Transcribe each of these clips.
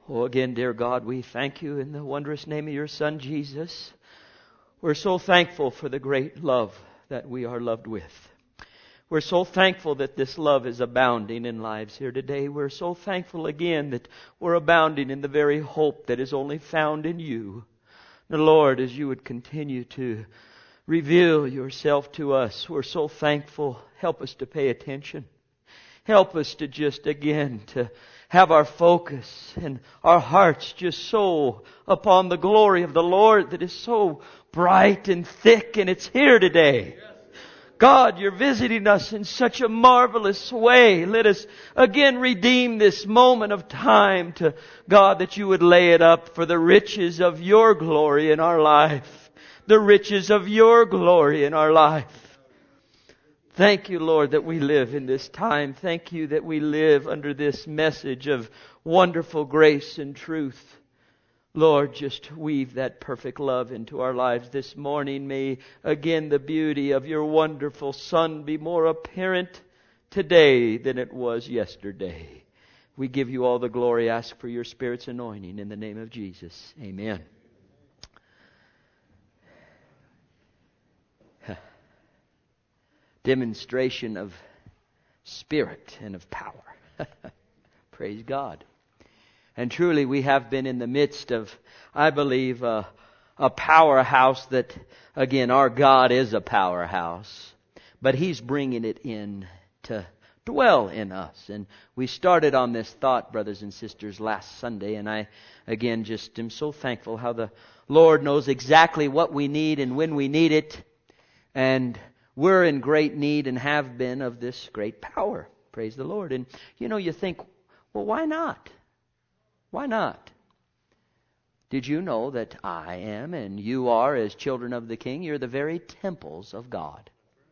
Oh, again, dear God, we thank you in the wondrous name of your Son, Jesus. We're so thankful for the great love that we are loved with. We're so thankful that this love is abounding in lives here today. We're so thankful again that we're abounding in the very hope that is only found in you. The Lord, as you would continue to reveal yourself to us, we're so thankful. Help us to pay attention. Help us to just again to have our focus and our hearts just so upon the glory of the Lord that is so bright and thick, and it's here today. God, you're visiting us in such a marvelous way. Let us again redeem this moment of time to God, that you would lay it up for the riches of your glory in our life. The riches of your glory in our life. Thank you, Lord, that we live in this time. Thank you that we live under this message of wonderful grace and truth. Lord, just weave that perfect love into our lives this morning. May, again, the beauty of your wonderful Son be more apparent today than it was yesterday. We give you all the glory. Ask for your Spirit's anointing in the name of Jesus. Amen. Demonstration of Spirit and of power. Praise God. And truly we have been in the midst of, I believe, a powerhouse that, again, our God is a powerhouse. But He's bringing it in to dwell in us. And we started on this thought, brothers and sisters, last Sunday. And I, again, just am so thankful how the Lord knows exactly what we need and when we need it. And we're in great need and have been of this great power. Praise the Lord. And you think, well, why not? Why not? Did you know that I am and you are, as children of the King, you're the very temples of God?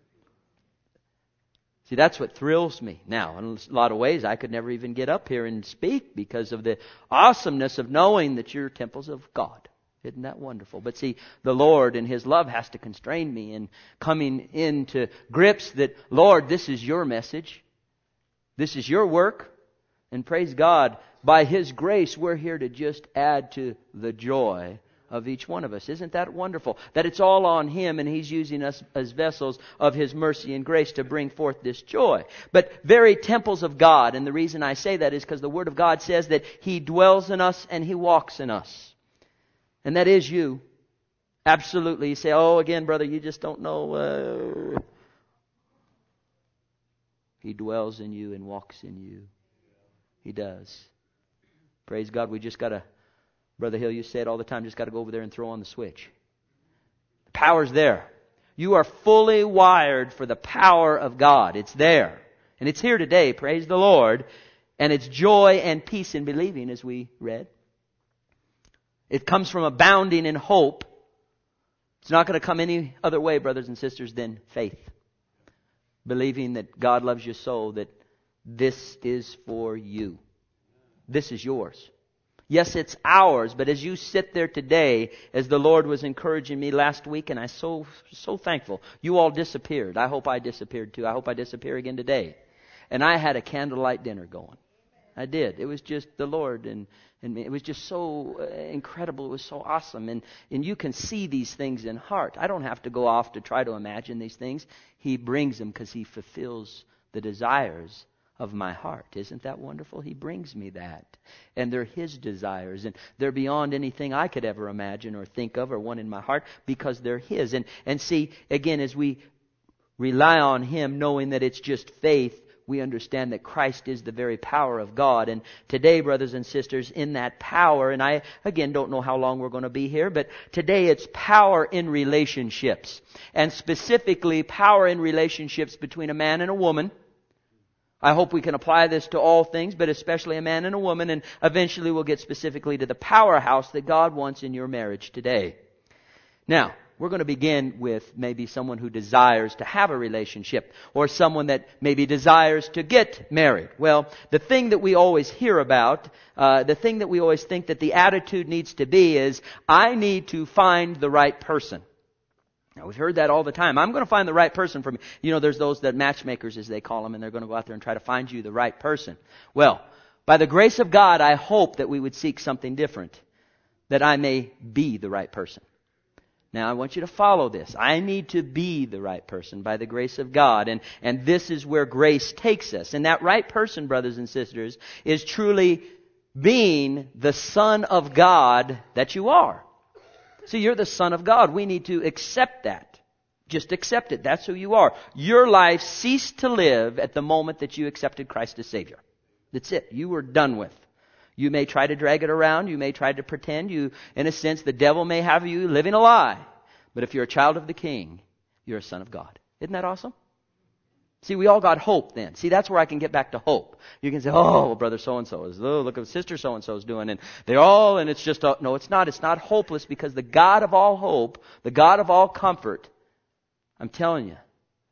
See, that's what thrills me. Now, in a lot of ways, I could never even get up here and speak because of the awesomeness of knowing that you're temples of God. Isn't that wonderful? But see, the Lord in His love has to constrain me in coming into grips that, Lord, this is your message. This is your work. And praise God, by His grace, we're here to just add to the joy of each one of us. Isn't that wonderful? That it's all on Him and He's using us as vessels of His mercy and grace to bring forth this joy. But very temples of God. And the reason I say that is because the Word of God says that He dwells in us and He walks in us. And that is you. Absolutely. You say, oh, again, brother, you just don't know. He dwells in you and walks in you. He does. Praise God. We just got to, Brother Hill, you say it all the time, just got to go over there and throw on the switch. The power's there. You are fully wired for the power of God. It's there. And it's here today. Praise the Lord. And it's joy and peace in believing, as we read. It comes from abounding in hope. It's not going to come any other way, brothers and sisters, than faith. Believing that God loves you so that this is for you. This is yours. Yes, it's ours, but as you sit there today, as the Lord was encouraging me last week, and I'm so thankful. You all disappeared. I hope I disappeared too. I hope I disappear again today. And I had a candlelight dinner going. I did. It was just the Lord and it was just so incredible. It was so awesome. And you can see these things in heart. I don't have to go off to try to imagine these things. He brings them because He fulfills the desires of my heart. Isn't that wonderful? He brings me that. And they're His desires. And they're beyond anything I could ever imagine or think of or want in my heart because they're His. And see, again, as we rely on Him, knowing that it's just faith, we understand that Christ is the very power of God. And today, brothers and sisters, in that power, and I, again, don't know how long we're going to be here, but today it's power in relationships. And specifically, power in relationships between a man and a woman. I hope we can apply this to all things, but especially a man and a woman, and eventually we'll get specifically to the powerhouse that God wants in your marriage today. Now, we're going to begin with maybe someone who desires to have a relationship or someone that maybe desires to get married. Well, the thing that we always hear about, the thing that we always think that the attitude needs to be is, I need to find the right person. Now, we've heard that all the time. I'm going to find the right person for me. There's those that matchmakers, as they call them, and they're going to go out there and try to find you the right person. Well, By the grace of God, I hope that we would seek something different, that I may be the right person. Now, I want you to follow this. I need to be the right person by the grace of God. And this is where grace takes us. And that right person, brothers and sisters, is truly being the Son of God that you are. See, you're the Son of God. We need to accept that. Just accept it. That's who you are. Your life ceased to live at the moment that you accepted Christ as Savior. That's it. You were done with. You may try to drag it around. You may try to pretend. You, in a sense, the devil may have you living a lie. But if you're a child of the King, you're a son of God. Isn't that awesome? See, we all got hope then. See, that's where I can get back to hope. You can say, oh, well, brother so-and-so is, oh, look what sister so-and-so is doing. And they're all, and it's just, no, it's not. It's not hopeless because the God of all hope, the God of all comfort, I'm telling you,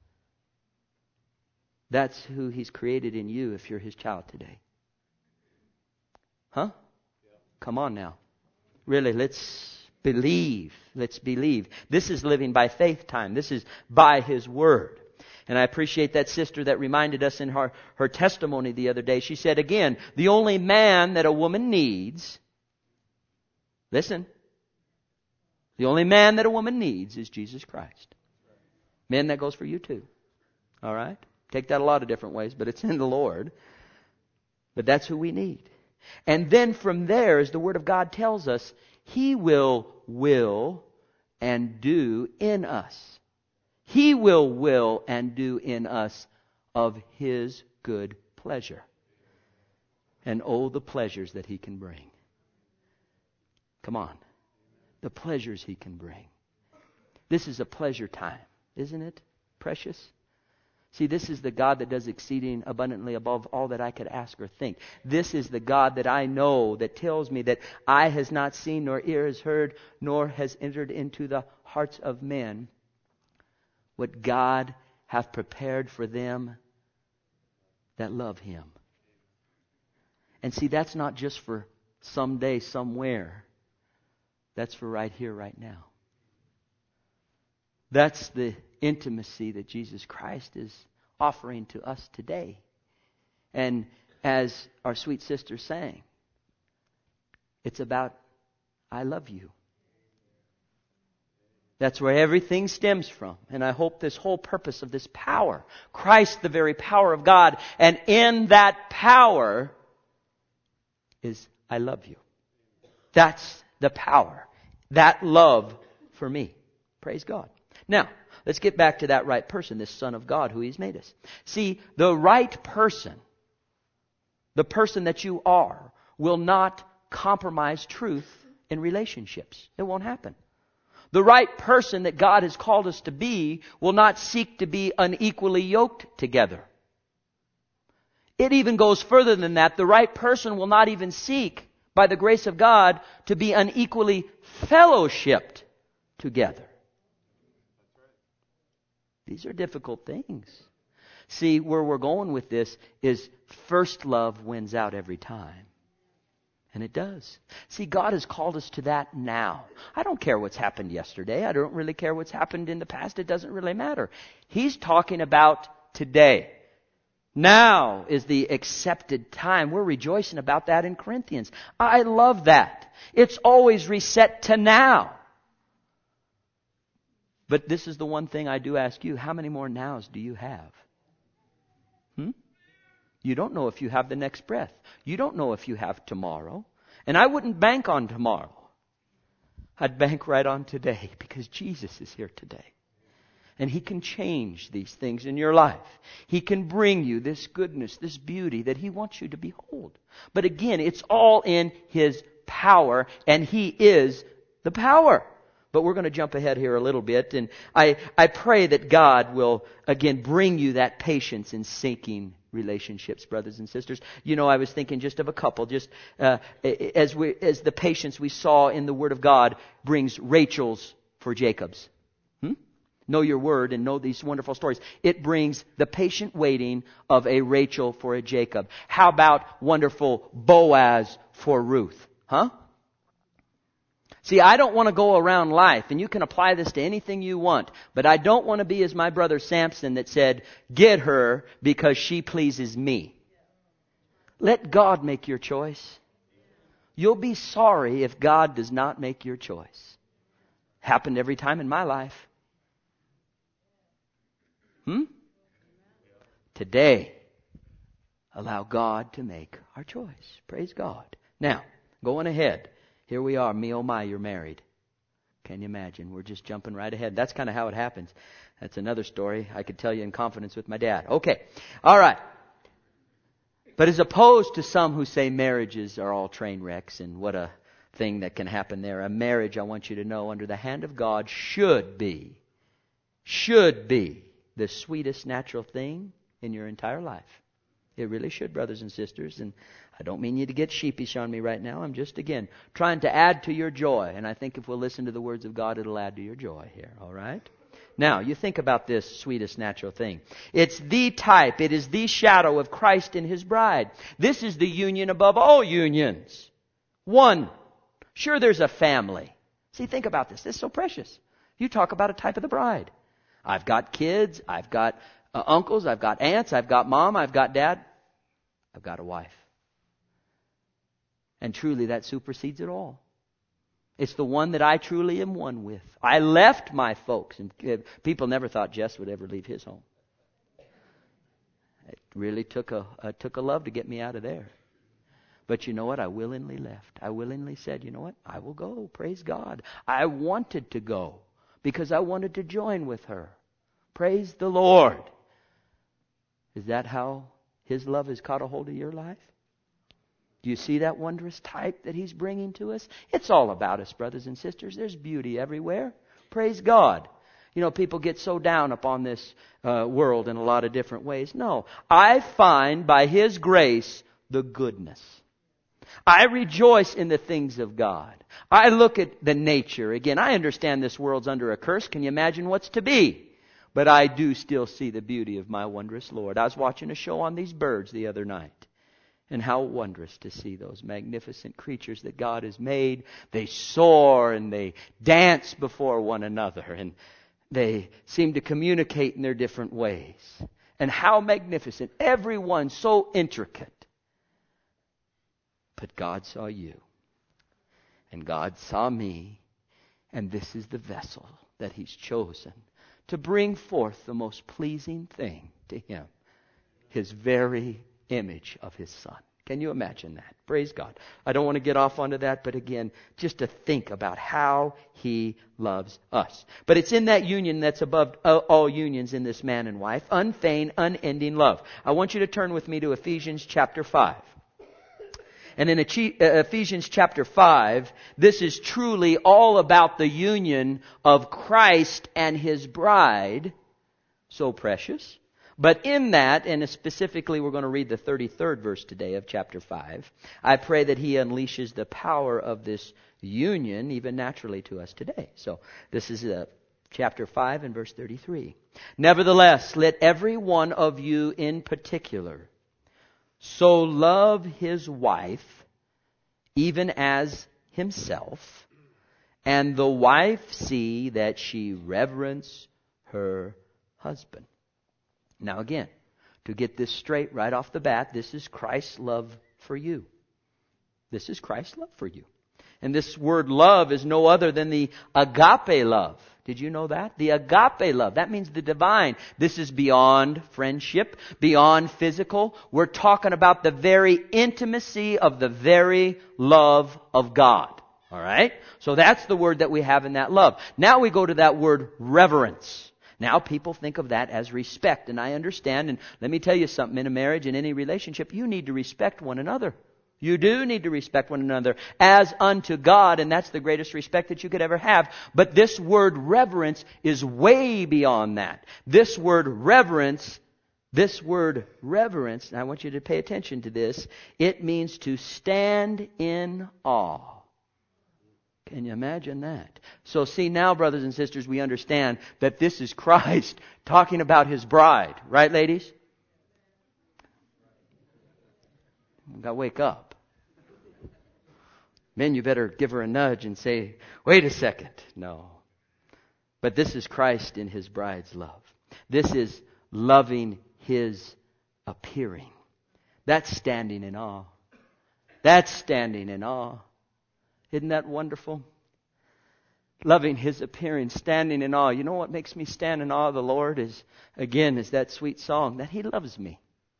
that's who He's created in you if you're His child today. Huh? Come on now. Really, let's believe. Let's believe. This is living by faith time. This is by His Word. And I appreciate that sister that reminded us in her testimony the other day. She said again, the only man that a woman needs, listen, the only man that a woman needs is Jesus Christ. Men, that goes for you too. All right? Take that a lot of different ways, but it's in the Lord. But that's who we need. And then from there, as the Word of God tells us, He will and do in us. He will and do in us of His good pleasure. And oh, the pleasures that He can bring. Come on. The pleasures He can bring. This is a pleasure time, isn't it? Precious. See, this is the God that does exceeding abundantly above all that I could ask or think. This is the God that I know, that tells me that eye has not seen, nor ear has heard, nor has entered into the hearts of men what God hath prepared for them that love Him. And see, that's not just for someday, somewhere. That's for right here, right now. That's the intimacy that Jesus Christ is offering to us today. And as our sweet sister sang, it's about, I love you. That's where everything stems from. And I hope this whole purpose of this power, Christ, the very power of God, and in that power is, I love you. That's the power. That love for me. Praise God. Now, let's get back to that right person, this Son of God who He's made us. See, the right person, the person that you are, will not compromise truth in relationships. It won't happen. The right person that God has called us to be will not seek to be unequally yoked together. It even goes further than that. The right person will not even seek, by the grace of God, to be unequally fellowshipped together. These are difficult things. See, where we're going with this is first love wins out every time. And it does. See, God has called us to that now. I don't care what's happened yesterday. I don't really care what's happened in the past. It doesn't really matter. He's talking about today. Now is the accepted time. We're rejoicing about that in Corinthians. I love that. It's always reset to now. But this is the one thing I do ask you. How many more nows do you have? You don't know if you have the next breath. You don't know if you have tomorrow. And I wouldn't bank on tomorrow. I'd bank right on today because Jesus is here today. And He can change these things in your life. He can bring you this goodness, this beauty that He wants you to behold. But again, it's all in His power, and He is the power. But we're going to jump ahead here a little bit. And I pray that God will, again, bring you that patience in seeking relationships, brothers and sisters. You know, I was thinking just of a couple. Just as the patience we saw in the Word of God brings Rachel's for Jacob's. Know your Word and know these wonderful stories. It brings the patient waiting of a Rachel for a Jacob. How about wonderful Boaz for Ruth? See, I don't want to go around life, and you can apply this to anything you want, but I don't want to be as my brother Samson that said, get her because she pleases me. Let God make your choice. You'll be sorry if God does not make your choice. Happened every time in my life. Today, allow God to make our choice. Praise God. Now, going ahead. Here we are. Me, oh my, you're married. Can you imagine? We're just jumping right ahead. That's kind of how it happens. That's another story I could tell you in confidence with my dad. Okay. All right. But as opposed to some who say marriages are all train wrecks and what a thing that can happen there, a marriage, I want you to know, under the hand of God should be the sweetest natural thing in your entire life. It really should, brothers and sisters. And I don't mean you to get sheepish on me right now. I'm just, again, trying to add to your joy. And I think if we'll listen to the words of God, it'll add to your joy here. All right? Now, you think about this sweetest natural thing. It's the type, it is the shadow of Christ and His bride. This is the union above all unions. One. Sure, there's a family. See, think about this. This is so precious. You talk about a type of the bride. I've got kids. I've got uncles. I've got aunts. I've got mom. I've got dad. I've got a wife. And truly, that supersedes it all. It's the one that I truly am one with. I left my folks. And people never thought Jess would ever leave his home. It really took a love to get me out of there. But you know what? I willingly left. I willingly said, you know what? I will go. Praise God. I wanted to go because I wanted to join with her. Praise the Lord. Is that how His love has caught a hold of your life? Do you see that wondrous type that He's bringing to us? It's all about us, brothers and sisters. There's beauty everywhere. Praise God. You know, people get so down upon this world in a lot of different ways. No. I find by His grace the goodness. I rejoice in the things of God. I look at the nature. Again, I understand this world's under a curse. Can you imagine what's to be? But I do still see the beauty of my wondrous Lord. I was watching a show on these birds the other night. And how wondrous to see those magnificent creatures that God has made. They soar and they dance before one another. And they seem to communicate in their different ways. And how magnificent. Everyone so intricate. But God saw you. And God saw me. And this is the vessel that He's chosen to bring forth the most pleasing thing to Him. His very image of His Son. Can you imagine that? Praise God. I don't want to get off onto that, but again, just to think about how He loves us. But it's in that union that's above all unions in this man and wife. Unfeigned, unending love. I want you to turn with me to Ephesians chapter 5. And in Ephesians chapter 5, this is truly all about the union of Christ and His bride. So precious. But in that, and specifically we're going to read the 33rd verse today of chapter 5, I pray that He unleashes the power of this union even naturally to us today. So this is chapter 5 and verse 33. Nevertheless, let every one of you in particular so love his wife even as himself, and the wife see that she reverence her husband. Now again, to get this straight right off the bat, this is Christ's love for you. This is Christ's love for you. And this word love is no other than the agape love. Did you know that? The agape love. That means the divine. This is beyond friendship, beyond physical. We're talking about the very intimacy of the very love of God. All right? So that's the word that we have in that love. Now we go to that word reverence. Now people think of that as respect. And I understand. And let me tell you something. In a marriage, in any relationship, you need to respect one another. You do need to respect one another as unto God, and that's the greatest respect that you could ever have. But this word reverence is way beyond that. This word reverence, and I want you to pay attention to this, it means to stand in awe. Can you imagine that? So see now, brothers and sisters, we understand that this is Christ talking about His bride. Right, ladies? We've got to wake up. Men, you better give her a nudge and say, wait a second. No. But this is Christ in His bride's love. This is loving His appearing. That's standing in awe. That's standing in awe. Isn't that wonderful? Loving His appearing, standing in awe. You know what makes me stand in awe of the Lord is that sweet song, that He loves me.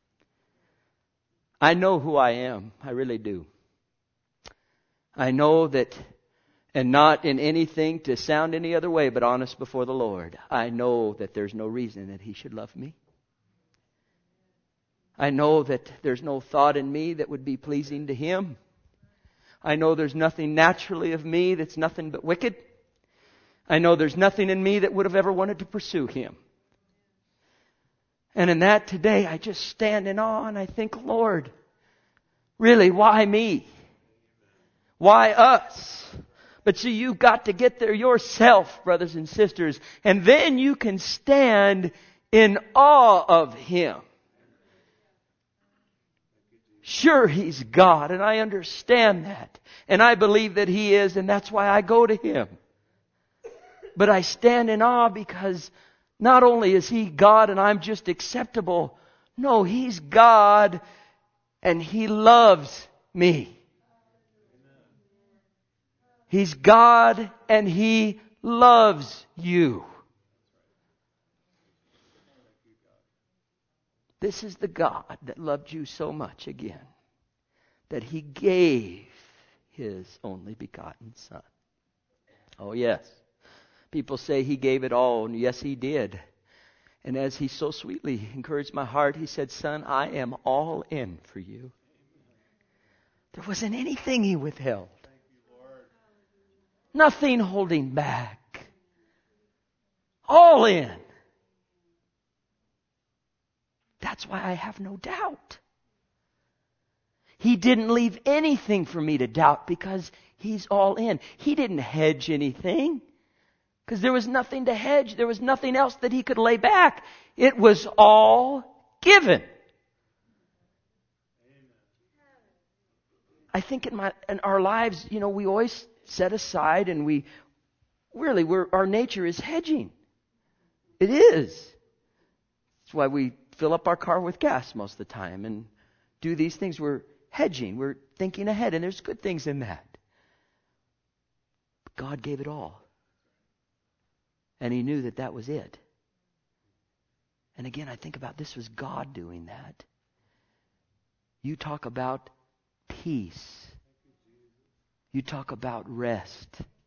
I know who I am. I really do. I know that, and not in anything to sound any other way, but honest before the Lord. I know that there's no reason that He should love me. I know that there's no thought in me that would be pleasing to Him. I know there's nothing naturally of me that's nothing but wicked. I know there's nothing in me that would have ever wanted to pursue Him. And in that today, I just stand in awe and I think, Lord, really, why me? Why us? But see, you've got to get there yourself, brothers and sisters, and then you can stand in awe of Him. Sure, He's God, and I understand that. And I believe that He is, and that's why I go to Him. But I stand in awe because not only is He God and I'm just acceptable, no, He's God and He loves me. He's God and He loves you. This is the God that loved you so much again, that He gave His only begotten Son. Oh yes. People say He gave it all, and yes, He did. And as He so sweetly encouraged my heart, He said, Son, I am all in for you. There wasn't anything He withheld. Nothing holding back. All in. That's why I have no doubt. He didn't leave anything for me to doubt because He's all in. He didn't hedge anything. Because there was nothing to hedge. There was nothing else that He could lay back. It was all given. I think in our lives, we always set aside and our nature is hedging. It is. That's why we fill up our car with gas most of the time and do these things. We're hedging. We're thinking ahead, and there's good things in that. But God gave it all. And He knew that that was it. And again, I think about this was God doing that. You talk about peace. You talk about rest.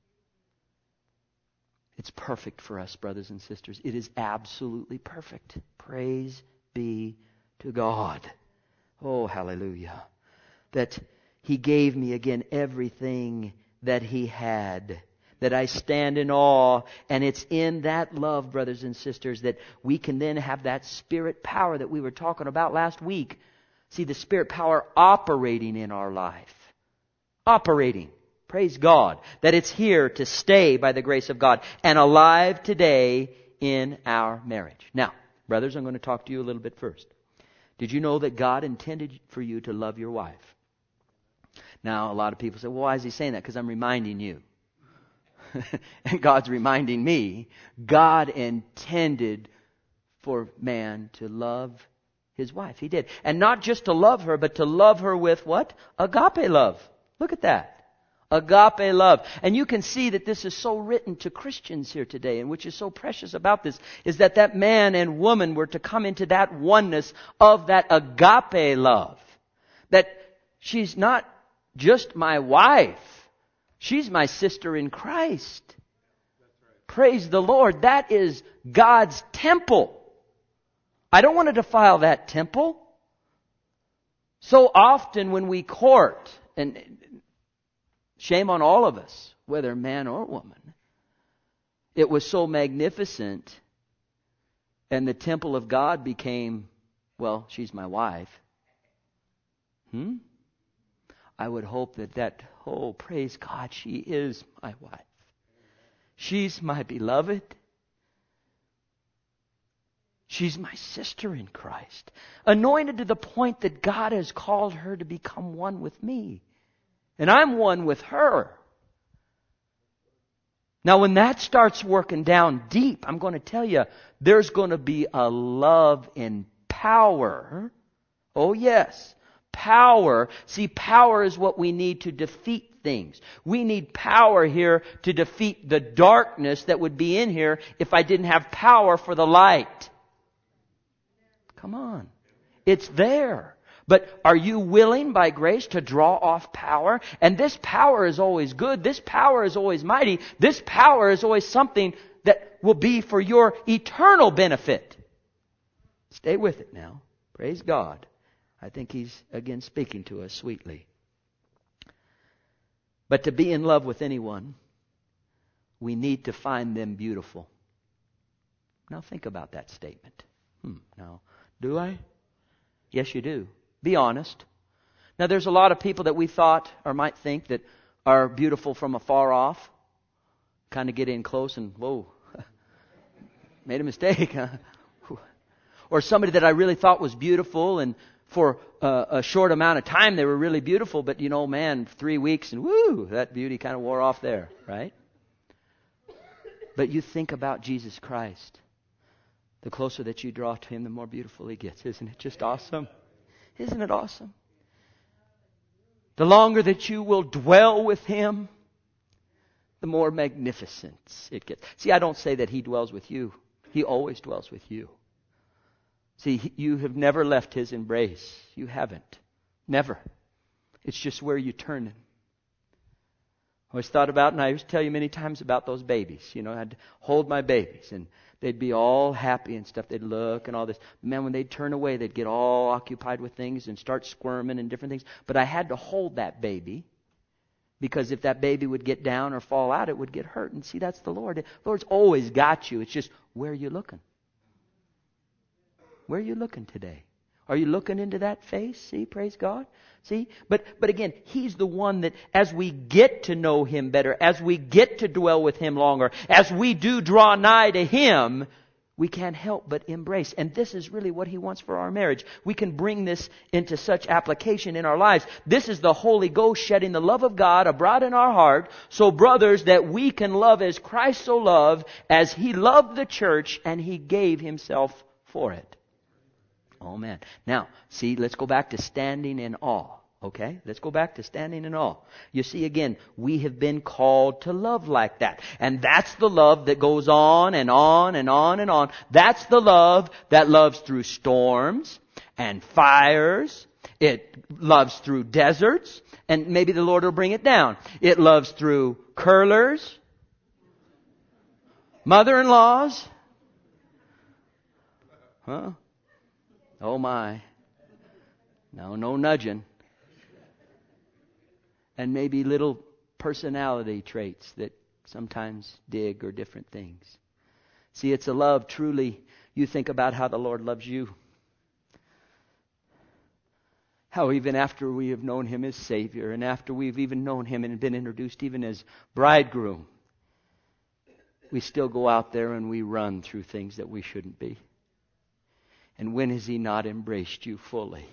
It's perfect for us, brothers and sisters. It is absolutely perfect. Praise be to God. Oh, hallelujah. That He gave me again everything that He had. That I stand in awe, and it's in that love, brothers and sisters, that we can then have that Spirit power that we were talking about last week. See, the Spirit power operating in our life. Operating. Praise God. That it's here to stay by the grace of God and alive today in our marriage. Now, brothers, I'm going to talk to you a little bit first. Did you know that God intended for you to love your wife? Now, a lot of people say, well, why is He saying that? Because I'm reminding you. And God's reminding me, God intended for man to love his wife. He did. And not just to love her, but to love her with what? Agape love. Look at that. Agape love. And you can see that this is so written to Christians here today, and which is so precious about this, is that man and woman were to come into that oneness of that agape love. That she's not just my wife. She's my sister in Christ. Praise the Lord. That is God's temple. I don't want to defile that temple. So often when we court, and shame on all of us, whether man or woman, it was so magnificent, and the temple of God became, well, she's my wife. I would hope that, oh, praise God, she is my wife. She's my beloved. She's my sister in Christ. Anointed to the point that God has called her to become one with me. And I'm one with her. Now, when that starts working down deep, I'm going to tell you, there's going to be a love in power. Oh, yes. power. See, power is what we need to defeat things. We need power here to defeat the darkness that would be in here if I didn't have power for the light. Come on. It's there. But are you willing by grace to draw off power? And this power is always good. This power is always mighty. This power is always something that will be for your eternal benefit. Stay with it now. Praise God. I think He's again speaking to us sweetly. But to be in love with anyone, we need to find them beautiful. Now think about that statement. Now, do I? Yes, you do. Be honest. Now, there's a lot of people that we thought or might think that are beautiful from afar off. Kind of get in close and, whoa, made a mistake, huh? Or somebody that I really thought was beautiful, and for a short amount of time they were really beautiful, but 3 weeks and woo, that beauty kind of wore off there, right? But you think about Jesus Christ. The closer that you draw to Him, the more beautiful He gets. Isn't it just awesome? Isn't it awesome? The longer that you will dwell with Him, the more magnificent it gets. See, I don't say that He dwells with you. He always dwells with you. See, you have never left His embrace. You haven't. Never. It's just where you turn Him. I always thought about, and I used to tell you many times about those babies. I'd hold my babies, and they'd be all happy and stuff. They'd look and all this. Man, when they'd turn away, they'd get all occupied with things and start squirming and different things. But I had to hold that baby, because if that baby would get down or fall out, it would get hurt. And see, that's the Lord. The Lord's always got you. It's just, where are you looking? Where are you looking today? Are you looking into that face? See, praise God. See, but again, He's the one that as we get to know Him better, as we get to dwell with Him longer, as we do draw nigh to Him, we can't help but embrace. And this is really what He wants for our marriage. We can bring this into such application in our lives. This is the Holy Ghost shedding the love of God abroad in our heart. So brothers, that we can love as Christ so loved, as He loved the church and He gave Himself for it. Oh man. Now, see, let's go back to standing in awe. Okay? Let's go back to standing in awe. You see, again, we have been called to love like that. And that's the love that goes on and on and on and on. That's the love that loves through storms and fires. It loves through deserts. And maybe the Lord will bring it down. It loves through curlers, mother-in-laws. Huh? Oh my. No nudging. And maybe little personality traits that sometimes dig or different things. See, it's a love truly. You think about how the Lord loves you. How even after we have known Him as Savior, and after we've even known Him and been introduced even as bridegroom, we still go out there and we run through things that we shouldn't be. And when has He not embraced you fully?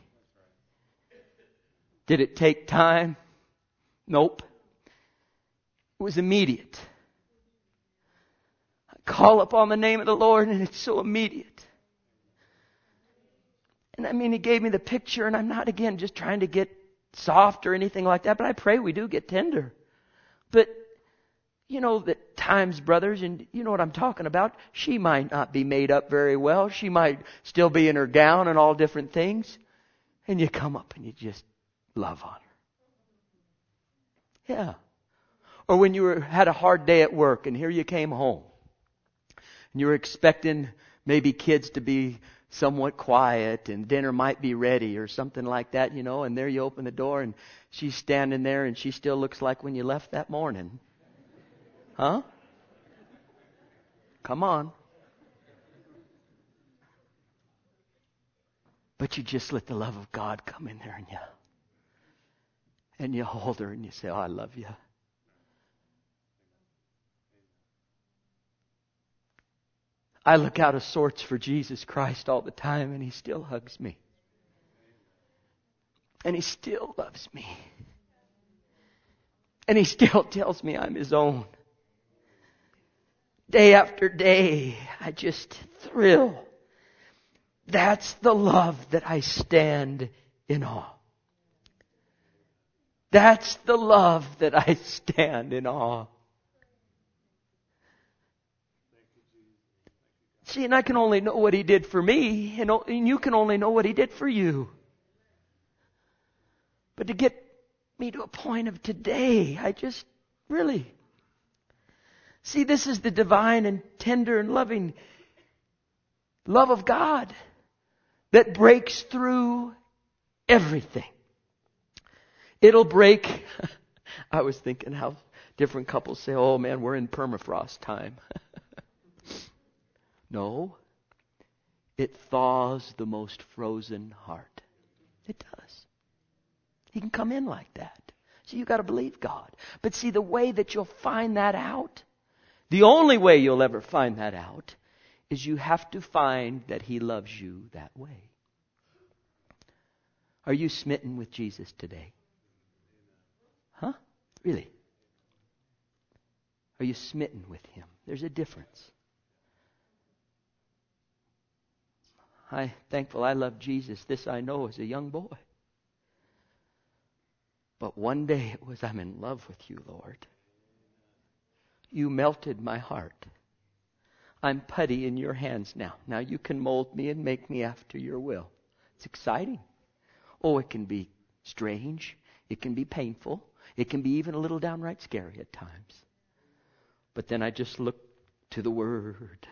Did it take time? Nope. It was immediate. I call upon the name of the Lord and it's so immediate. And I mean, He gave me the picture, and I'm not again just trying to get soft or anything like that, but I pray we do get tender. But that times, brothers, and you know what I'm talking about, she might not be made up very well. She might still be in her gown and all different things. And you come up and you just love on her. Yeah. Or when you had a hard day at work and here you came home. And you were expecting maybe kids to be somewhat quiet and dinner might be ready or something like that, and there you open the door and she's standing there and she still looks like when you left that morning. Huh? Come on. But you just let the love of God come in there and you hold her and you say, "Oh, I love you." I look out of sorts for Jesus Christ all the time, and He still hugs me. And He still loves me. And He still tells me I'm His own. Day after day, I just thrill. That's the love that I stand in awe. That's the love that I stand in awe. See, and I can only know what He did for me, and you can only know what He did for you. But to get me to a point of today, I just really... See, this is the divine and tender and loving love of God that breaks through everything. It'll break... I was thinking how different couples say, oh man, we're in permafrost time. No, it thaws the most frozen heart. It does. He can come in like that. So you've got to believe God. But see, the way that you'll find that out, the only way you'll ever find that out, is you have to find that He loves you that way. Are you smitten with Jesus today? Huh? Really? Are you smitten with Him? There's a difference. I'm thankful I loved Jesus. This I know as a young boy. But one day it was, I'm in love with you, Lord. You melted my heart. I'm putty in your hands now. Now you can mold me and make me after your will. It's exciting. Oh, it can be strange. It can be painful. It can be even a little downright scary at times. But then I just look to the Word.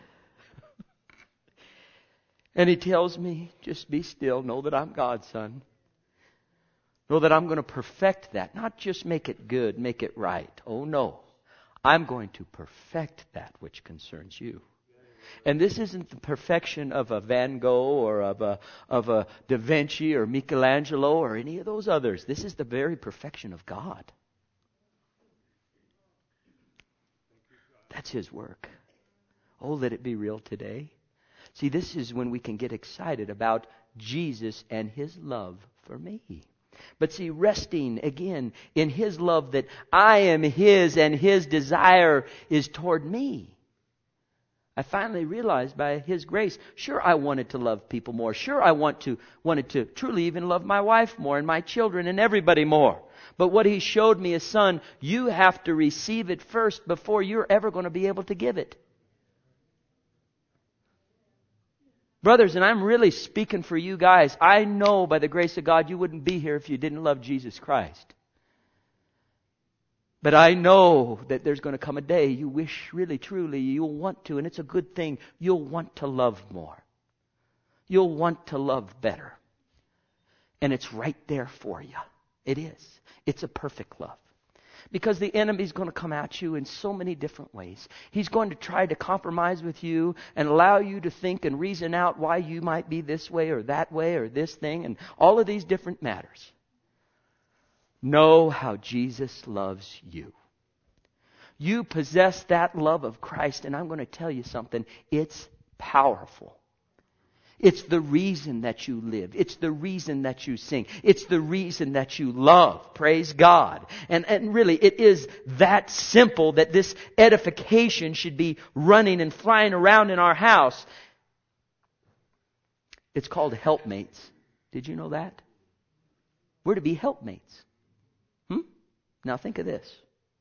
And He tells me, just be still. Know that I'm God's son. Know that I'm going to perfect that. Not just make it good, make it right. Oh no. I'm going to perfect that which concerns you. And this isn't the perfection of a Van Gogh or of a Da Vinci or Michelangelo or any of those others. This is the very perfection of God. That's His work. Oh, let it be real today. See, this is when we can get excited about Jesus and His love for me. But see, resting again in His love that I am His and His desire is toward me. I finally realized by His grace, sure, I wanted to love people more. Sure, I wanted to truly even love my wife more and my children and everybody more. But what He showed me is, son, you have to receive it first before you're ever going to be able to give it. Brothers, and I'm really speaking for you guys. I know by the grace of God you wouldn't be here if you didn't love Jesus Christ. But I know that there's going to come a day you wish really, truly, you'll want to, and it's a good thing, you'll want to love more. You'll want to love better. And it's right there for you. It is. It's a perfect love. Because the enemy's going to come at you in so many different ways. He's going to try to compromise with you and allow you to think and reason out why you might be this way or this thing and all of these different matters. Know how Jesus loves you. You possess that love of Christ, and I'm going to tell you something. It's powerful. It's the reason that you live. It's the reason that you sing. It's the reason that you love. Praise God. And really, it is that simple that this edification should be running and flying around in our house. It's called helpmates. Did you know that? We're to be helpmates. Now think of this.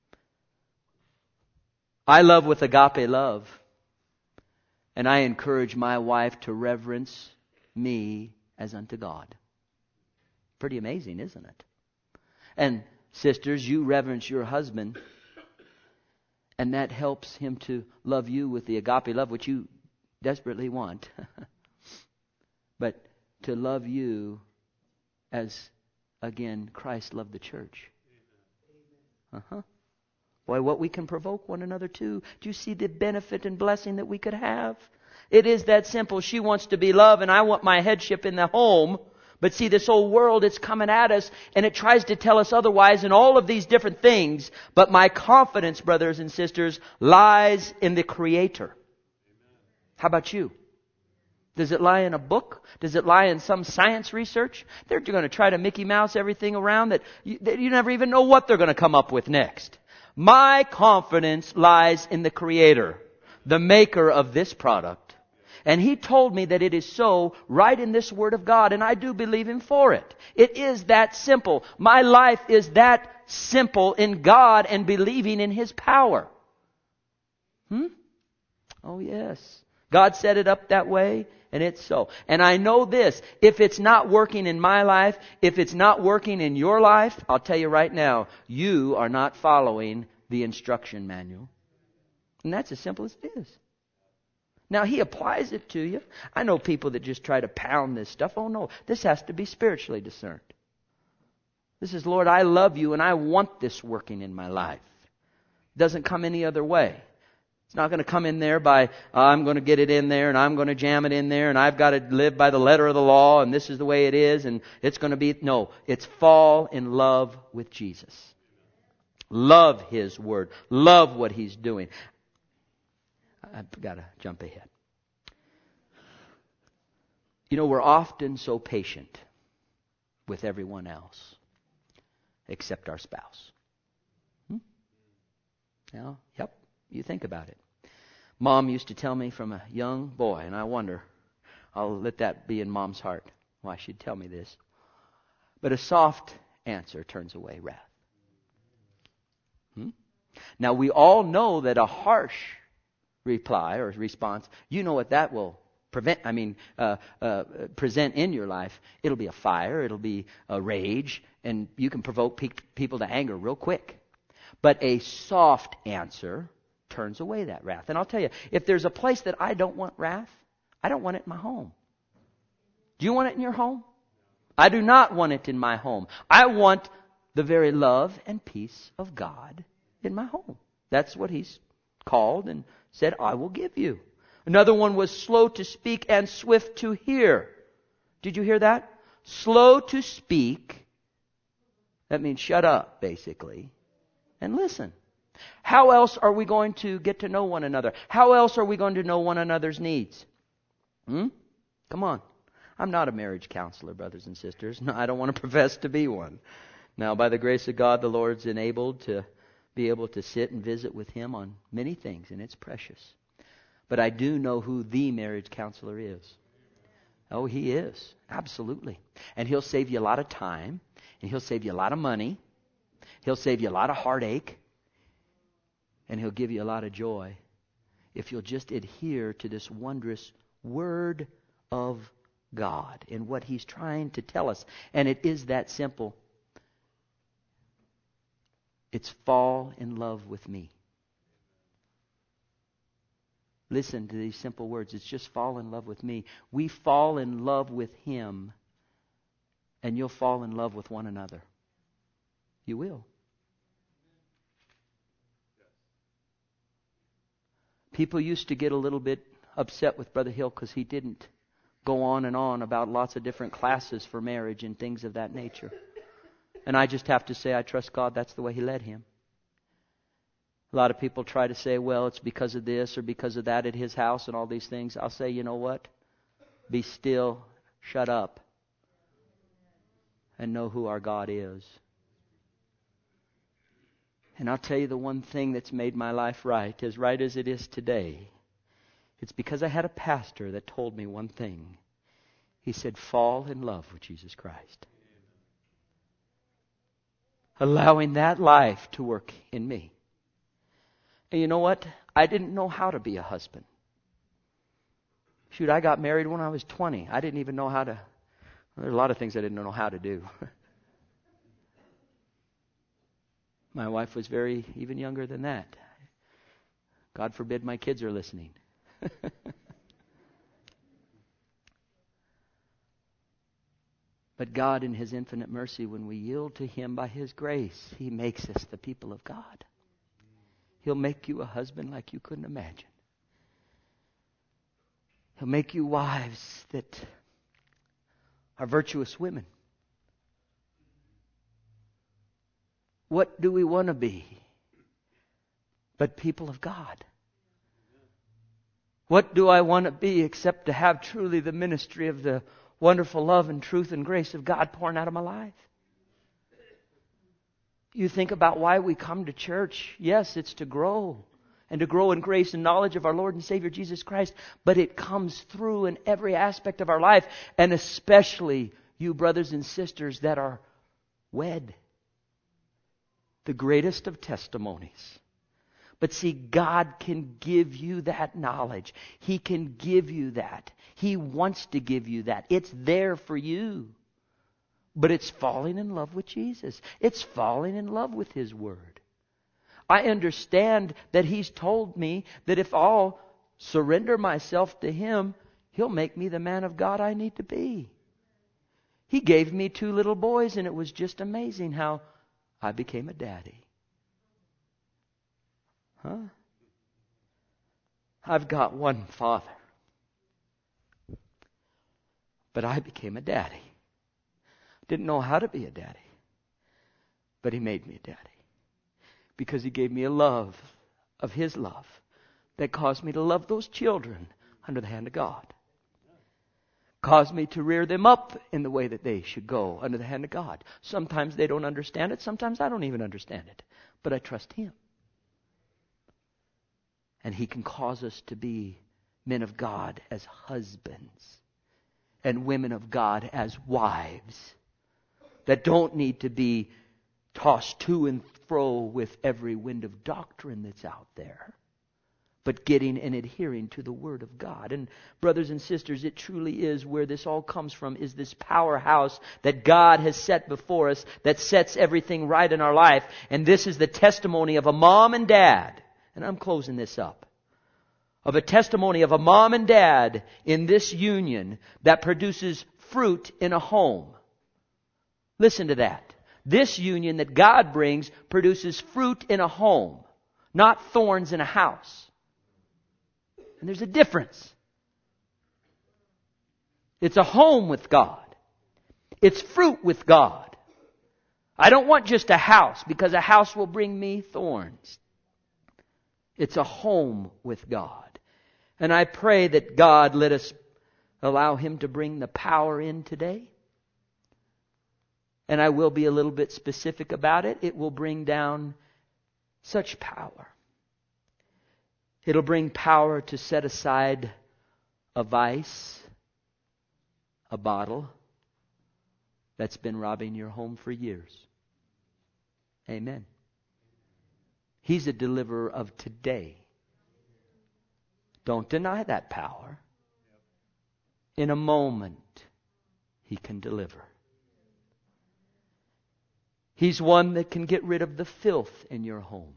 I love with agape love. And I encourage my wife to reverence me as unto God. Pretty amazing, isn't it? And sisters, you reverence your husband. And that helps him to love you with the agape love, which you desperately want. But to love you as, again, Christ loved the church. Boy, what we can provoke one another to. Do you see the benefit and blessing that we could have? It is that simple. She wants to be loved and I want my headship in the home. But see, this old world, it's coming at us and it tries to tell us otherwise in all of these different things. But my confidence, brothers and sisters, lies in the Creator. How about you? Does it lie in a book? Does it lie in some science research? They're going to try to Mickey Mouse everything around that you never even know what they're going to come up with next. My confidence lies in the Creator, the maker of this product. And He told me that it is so right in this Word of God, and I do believe Him for it. It is that simple. My life is that simple in God and believing in His power. Oh yes. God set it up that way, and it's so. And I know this, if it's not working in my life, if it's not working in your life, I'll tell you right now, you are not following the instruction manual. And that's as simple as it is. Now, He applies it to you. I know people that just try to pound this stuff. Oh no, this has to be spiritually discerned. This is, Lord, I love you and I want this working in my life. It doesn't come any other way. It's not going to come in there by, I'm going to get it in there and I'm going to jam it in there and I've got to live by the letter of the law and this is the way it is and it's going to be... No, it's fall in love with Jesus. Love His Word. Love what He's doing. I've got to jump ahead. You know, we're often so patient with everyone else except our spouse. Now, yep, you think about it. Mom used to tell me from a young boy, and I wonder, I'll let that be in Mom's heart, why she'd tell me this. But a soft answer turns away wrath. Now, we all know that a harsh reply or response, you know what that will present in your life. It'll be a fire, it'll be a rage, and you can provoke people to anger real quick. But a soft answer turns away that wrath. And I'll tell you, if there's a place that I don't want wrath, I don't want it in my home. Do you want it in your home? I do not want it in my home. I want the very love and peace of God in my home. That's what He's called and said, I will give you. Another one was slow to speak and swift to hear. Did you hear that? Slow to speak. That means shut up, basically. And listen. How else are we going to get to know one another? How else are we going to know one another's needs? Come on. I'm not a marriage counselor, brothers and sisters. No, I don't want to profess to be one. Now, by the grace of God, the Lord's enabled to be able to sit and visit with Him on many things, and it's precious. But I do know who the marriage counselor is. Oh, He is. Absolutely. And He'll save you a lot of time, and He'll save you a lot of money. He'll save you a lot of heartache, and He'll give you a lot of joy if you'll just adhere to this wondrous Word of God and what He's trying to tell us. And it is that simple. It's fall in love with me. Listen to these simple words. It's just fall in love with me. We fall in love with Him, and you'll fall in love with one another. You will. People used to get a little bit upset with Brother Hill because he didn't go on and on about lots of different classes for marriage and things of that nature. And I just have to say, I trust God, that's the way He led him. A lot of people try to say, well, it's because of this or because of that at his house and all these things. I'll say, you know what? Be still, shut up, and know who our God is. And I'll tell you the one thing that's made my life right as it is today. It's because I had a pastor that told me one thing. He said, fall in love with Jesus Christ. Allowing that life to work in me. And you know what? I didn't know how to be a husband. Shoot, I got married when I was 20. I didn't even know how to... There's a lot of things I didn't know how to do. My wife was even younger than that. God forbid my kids are listening. But God, in His infinite mercy, when we yield to Him by His grace, He makes us the people of God. He'll make you a husband like you couldn't imagine. He'll make you wives that are virtuous women. What do we want to be but people of God? What do I want to be except to have truly the ministry of the wonderful love and truth and grace of God pouring out of my life? You think about why we come to church. Yes, it's to grow. and to grow in grace and knowledge of our Lord and Savior Jesus Christ. But it comes through in every aspect of our life, and especially you brothers and sisters that are wed. The greatest of testimonies. But see, God can give you that knowledge. He can give you that. He wants to give you that. It's there for you. But it's falling in love with Jesus. It's falling in love with His Word. I understand that He's told me that if I'll surrender myself to Him, He'll make me the man of God I need to be. He gave me 2 little boys, and it was just amazing how I became a daddy. Huh? I've got one father. But I became a daddy. Didn't know how to be a daddy. But He made me a daddy. Because He gave me a love of His love that caused me to love those children under the hand of God. Caused me to rear them up in the way that they should go under the hand of God. Sometimes they don't understand it. Sometimes I don't even understand it. But I trust Him. And He can cause us to be men of God as husbands and women of God as wives that don't need to be tossed to and fro with every wind of doctrine that's out there, but getting and adhering to the Word of God. And brothers and sisters, it truly is where this all comes from, is this powerhouse that God has set before us that sets everything right in our life. And this is the testimony of a mom and dad. And I'm closing this up. Of a testimony of a mom and dad in this union that produces fruit in a home. Listen to that. This union that God brings produces fruit in a home, not thorns in a house. And there's a difference. It's a home with God. It's fruit with God. I don't want just a house, because a house will bring me thorns. It's a home with God. And I pray that God let us allow Him to bring the power in today. And I will be a little bit specific about it. It will bring down such power. It'll bring power to set aside a vice, a bottle that's been robbing your home for years. Amen. He's a deliverer of today. Don't deny that power. In a moment, He can deliver. He's one that can get rid of the filth in your home.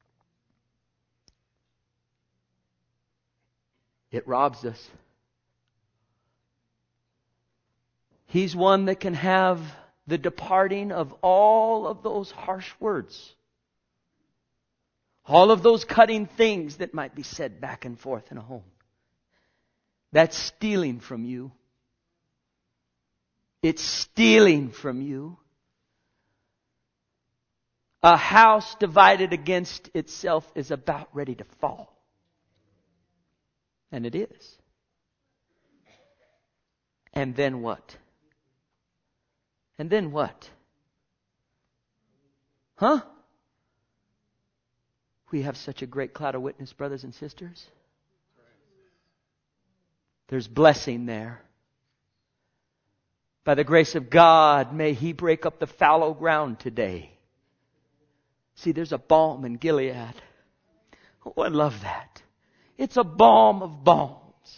It robs us. He's one that can have the departing of all of those harsh words. All of those cutting things that might be said back and forth in a home. That's stealing from you. It's stealing from you. A house divided against itself is about ready to fall. And it is. And then what? And then what? Huh? We have such a great cloud of witness, brothers and sisters. There's blessing there. By the grace of God, may He break up the fallow ground today. See, there's a balm in Gilead. Oh, I love that. It's a balm of balms.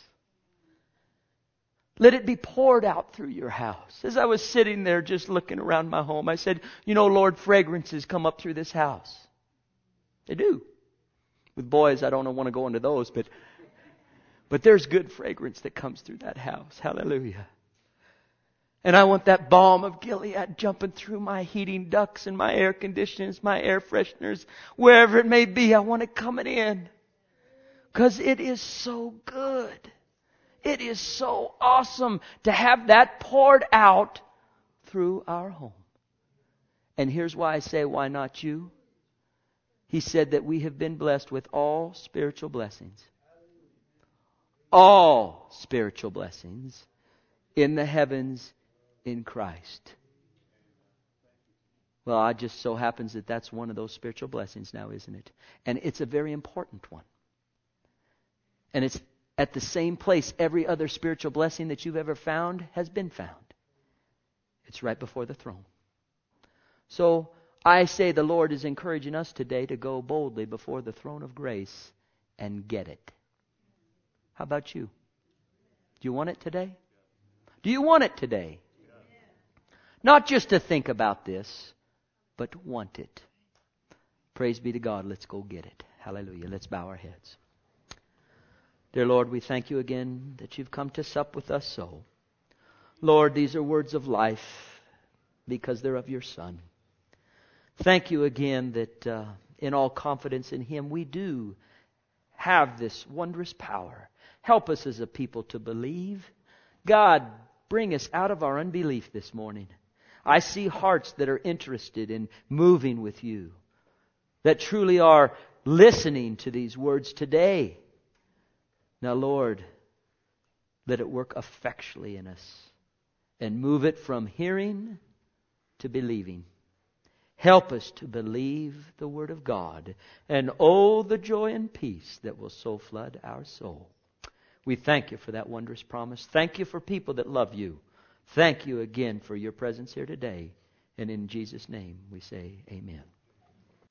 Let it be poured out through your house. As I was sitting there just looking around my home, I said, you know, Lord, fragrances come up through this house. They do. With boys, I don't want to go into those, but there's good fragrance that comes through that house. Hallelujah. And I want that balm of Gilead jumping through my heating ducts and my air conditioners, my air fresheners, wherever it may be. I want it coming in. Because it is so good. It is so awesome to have that poured out through our home. And here's why I say, why not you? He said that we have been blessed with all spiritual blessings. All spiritual blessings in the heavens in Christ. Well, it just so happens that that's one of those spiritual blessings now, isn't it? And it's a very important one. And it's at the same place every other spiritual blessing that you've ever found has been found. It's right before the throne. So I say the Lord is encouraging us today to go boldly before the throne of grace and get it. How about you? Do you want it today? Do you want it today? Not just to think about this, but to want it. Praise be to God. Let's go get it. Hallelujah. Let's bow our heads. Dear Lord, we thank you again that you've come to sup with us so. Lord, these are words of life because they're of your Son. Thank you again that in all confidence in Him we do have this wondrous power. Help us as a people to believe. God, bring us out of our unbelief this morning. I see hearts that are interested in moving with you, that truly are listening to these words today. Now, Lord, let it work effectually in us and move it from hearing to believing. Help us to believe the Word of God, and oh, the joy and peace that will so flood our soul. We thank you for that wondrous promise. Thank you for people that love you. Thank you again for your presence here today. And in Jesus' name we say amen.